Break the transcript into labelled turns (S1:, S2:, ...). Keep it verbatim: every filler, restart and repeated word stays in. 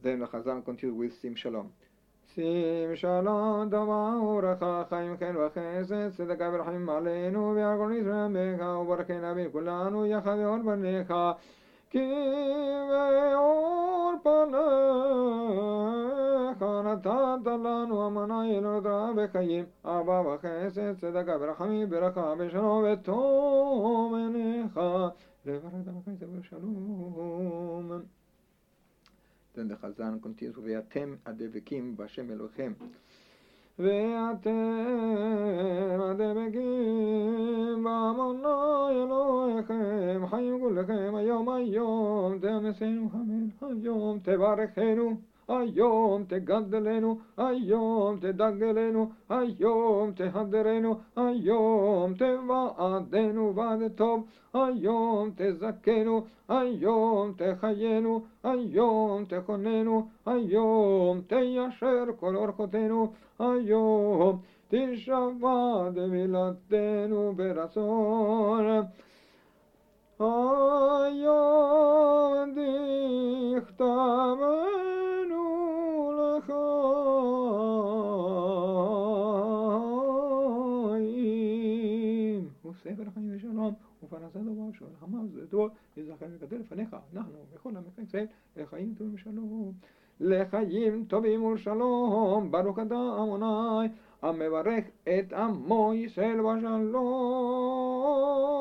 S1: Then the Chazan continues with Sim Shalom. שים שלום טובה וברכה חיים חן וחסד צדקה ורחמים עלינו ועל כל ישראל בך וברכנה בין כולנו יחד ואור בניך כי באור פניך נתת לנו אמונה אלוהות רעה וחיים אהבה וחסד צדקה ורחמים ברכה ושלום וטוב עיניך לברך את ושלום. Then the Chazan continues, ואתם הדבקים בהשם אלוהיכם. ואתם הדבקים באמונה אלוהיכם, חיים כולכם היום היום, תאמסנו חמל, היום תברכנו, היום תגדלנו, היום תדגלנו, היום תהדרנו, היום תבעדנו ועד טוב, היום תזכנו, היום תחיינו, היום תכוננו, היום תיישר כל אורחותינו, היום תשבע דמילתנו ברצון. היום דכתבנו לחיים וספר החיים ושלום ופרנסה טובה ושלחמה ושדה טוב יזכר וגדל לפניך אנחנו וכל עמך ישראל לחיים טובים ושלום לחיים טובים ושלום ברוך אתה אדוני המברך את עמו ישראל בשלום.